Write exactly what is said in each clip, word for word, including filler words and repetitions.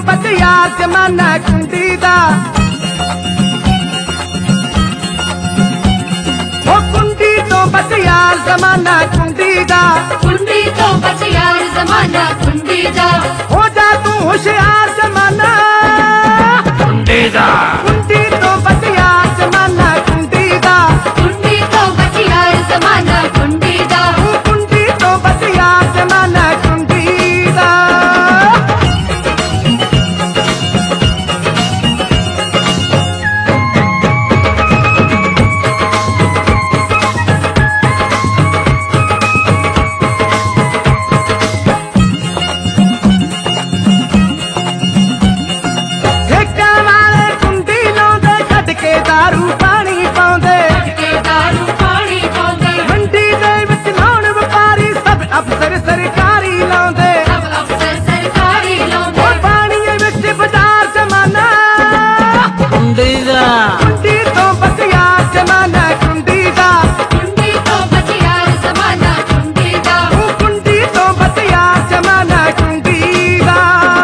बच यार जमाना कुंडी दा ओ कुंडी तो बच यार जमाना कुंडी दा कुंडी तो बच यार जमाना कुंडी दा हो जा तू होशियार जमाना कुंडी दा कुंडी तो बच यार जमाना कुंडी दा कुंडी तो बच यार जमाना कुंडी दा कुंडी तो बच यार जमाना कुंडी दा दारू पानी पाउंदे दारू पानी पाउंदे मंडी दे विच लाउण व्यापारी सब अफसर सरकारी लाउंदे सब अफसर सरकारी लाउंदे पानी विच बाजार जमाना कुंडी दा कुंडी तो बच यार जमाना कुंडी दा कुंडी तो बच यार जमाना कुंडी दा कुंडी तो बच यार जमाना कुंडी दा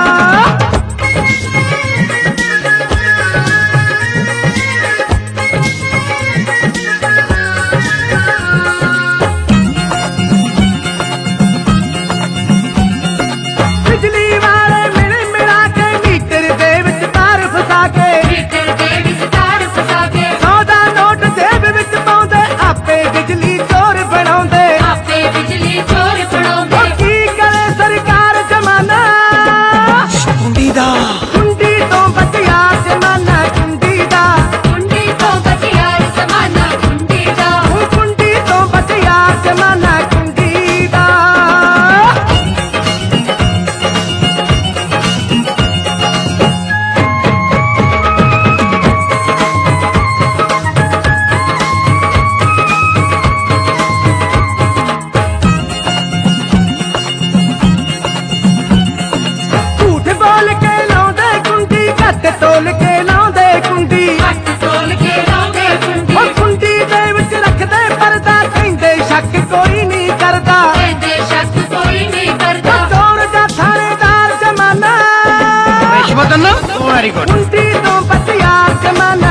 तोल के लाउंदे कुंडी तोल के लाउंदे कुंडी ओ कुंडी दे विच रखदे पर्दा कहंदे शक कोई नहीं करदा कहंदे शक कोई नहीं करदा चोर दा थानेदार जमाना रिश्वत ना वेरी गुड कुंडी तो बच यार जमाना